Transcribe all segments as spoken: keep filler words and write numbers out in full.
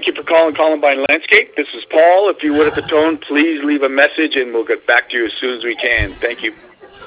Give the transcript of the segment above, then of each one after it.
Thank you for calling Columbine Landscape. This is Paul. If you would at the tone, please leave a message and we'll get back to you as soon as we can. Thank you.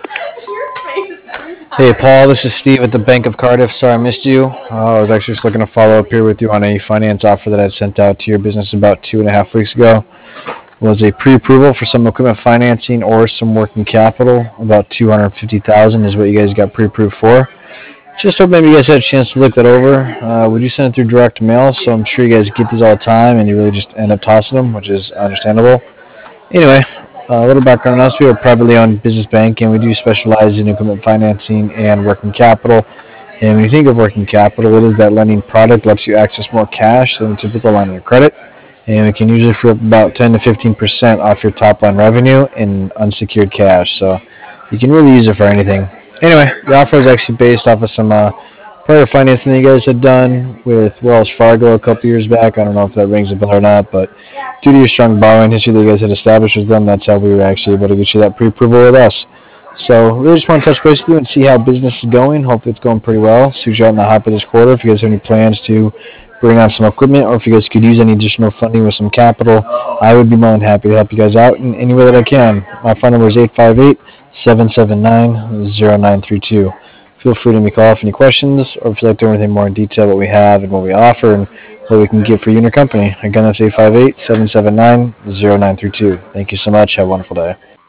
Hey, Paul, this is Steve at the Bank of Cardiff. Sorry I missed you. Uh, I was actually just looking to follow up here with you on a finance offer that I sent out to your business about two and a half weeks ago. It was a pre-approval for some equipment financing or some working capital. About two hundred fifty thousand dollars is what you guys got pre-approved for. Just hope maybe you guys had a chance to look that over. Uh, would you send it through direct mail? So I'm sure you guys get these all the time and you really just end up tossing them, which is understandable. Anyway, uh, a little background on us. We are a privately owned business bank, and we do specialize in equipment financing and working capital. And when you think of working capital, it is that lending product that lets you access more cash than a typical line of credit. And it can usually free up about ten to fifteen percent off your top line revenue in unsecured cash. So you can really use it for anything. Anyway, the offer is actually based off of some uh, prior financing that you guys had done with Wells Fargo a couple years back. I don't know if that rings a bell or not, but due to your strong borrowing history that you guys had established with them, that's how we were actually able to get you that pre-approval with us. So really just want to touch base with you and see how business is going. Hopefully it's going pretty well. See you out in the hop of this quarter. If you guys have any plans to bring on some equipment or if you guys could use any additional funding with some capital, I would be more than happy to help you guys out in any way that I can. My phone number is eight five eight, seven seven nine, zero nine three two. Feel free to make call if any questions or if you'd like to know anything more in detail what we have and what we offer and what we can get for you and your company. Again, that's eight five eight, seven seven nine, zero nine three two. Thank you so much. Have a wonderful day.